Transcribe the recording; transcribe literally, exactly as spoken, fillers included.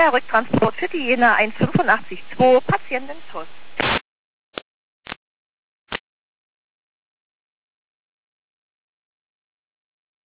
der Rücktransport für die Jena eins fünf acht zwei, Patientin T U S.